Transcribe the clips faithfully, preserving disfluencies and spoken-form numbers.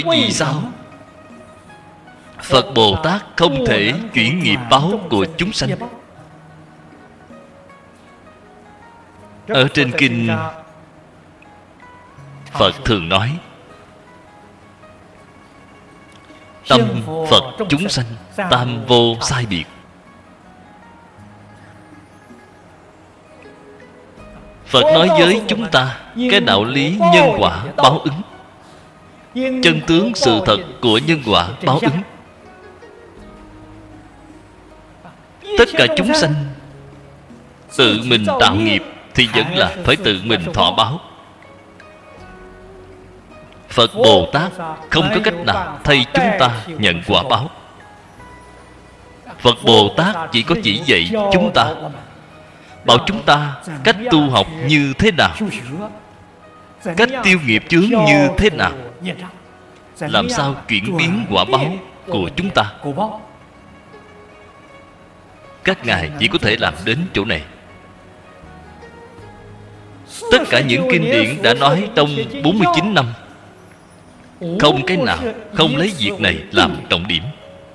vì sao Phật Bồ Tát không thể chuyển nghiệp báo của chúng sanh? Ở trên kinh Phật thường nói tâm Phật chúng sanh tam vô sai biệt. Phật nói với chúng ta cái đạo lý nhân quả báo ứng, chân tướng sự thật của nhân quả báo ứng. Tất cả chúng sanh tự mình tạo nghiệp thì vẫn là phải tự mình thọ báo. Phật Bồ Tát không có cách nào thay chúng ta nhận quả báo. Phật Bồ Tát chỉ có chỉ dạy chúng ta, bảo chúng ta cách tu học như thế nào, cách tiêu nghiệp chướng như thế nào, làm sao chuyển biến quả báo của chúng ta. Các ngài chỉ có thể làm đến chỗ này. Tất cả những kinh điển đã nói trong bốn mươi chín năm, không cái nào không lấy việc này làm trọng điểm.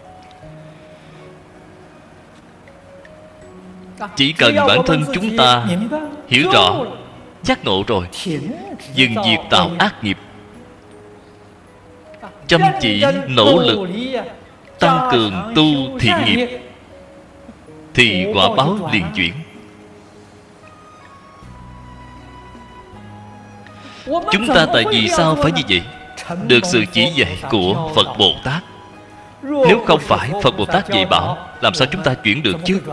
Chỉ cần bản thân chúng ta hiểu rõ, giác ngộ rồi, dừng việc tạo ác nghiệp, chăm chỉ nỗ lực tăng cường tu thiện nghiệp, thì quả báo liền chuyển. Chúng ta tại vì sao phải như vậy? Được sự chỉ dạy của Phật Bồ Tát. Nếu không phải Phật Bồ Tát dạy bảo, làm sao chúng ta chuyển được chứ?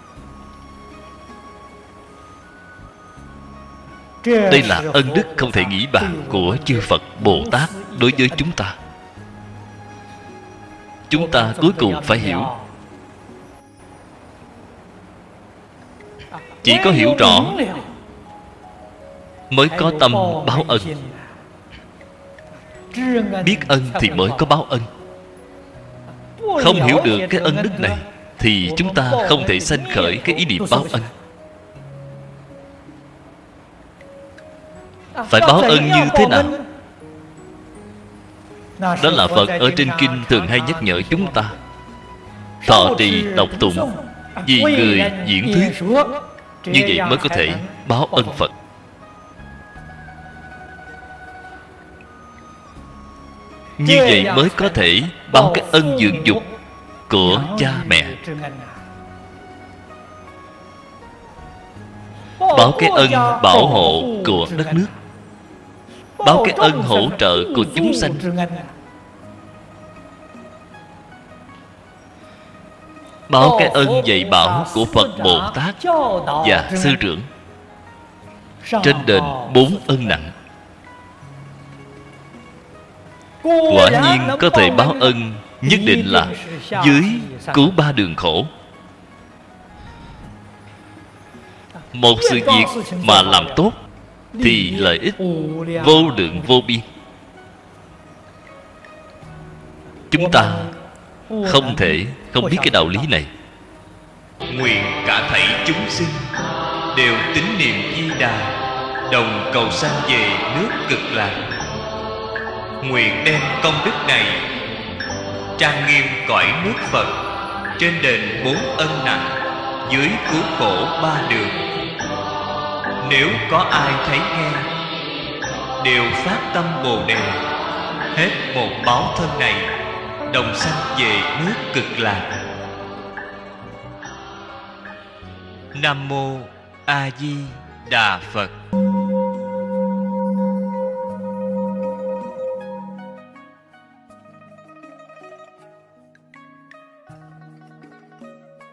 Đây là ân đức không thể nghĩ bàn của chư Phật Bồ Tát đối với chúng ta. Chúng ta cuối cùng phải hiểu. Chỉ có hiểu rõ mới có tâm báo ân. Biết ân thì mới có báo ân. Không hiểu được cái ân đức này thì chúng ta không thể sanh khởi cái ý niệm báo ân. Phải báo ân như thế nào? Đó là Phật ở trên kinh thường hay nhắc nhở chúng ta: thọ trì đọc tụng, vì người diễn thuyết. Như vậy mới có thể báo ân Phật. Như vậy mới có thể báo cái ân dưỡng dục của cha mẹ, báo cái ân bảo hộ của đất nước, báo cái ân hỗ trợ của chúng sanh, báo cái ân dạy bảo của Phật Bồ Tát và sư trưởng. Trên đền bốn ân nặng, quả nhiên có thể báo ân, nhất định là dưới cứu ba đường khổ. Một sự việc mà làm tốt thì lợi ích vô lượng vô biên. Chúng ta không thể không biết cái đạo lý này. Nguyện cả thảy chúng sinh đều tín niệm Di Đà, đồng cầu sanh về nước Cực Lạc. Nguyện đem công đức này trang nghiêm cõi nước Phật, trên đền bốn ân nặng, dưới cứu khổ ba đường. Nếu có ai thấy nghe, đều phát tâm Bồ Đề, hết một báo thân này, đồng sanh về nước Cực Lạc. Nam mô A Di Đà Phật.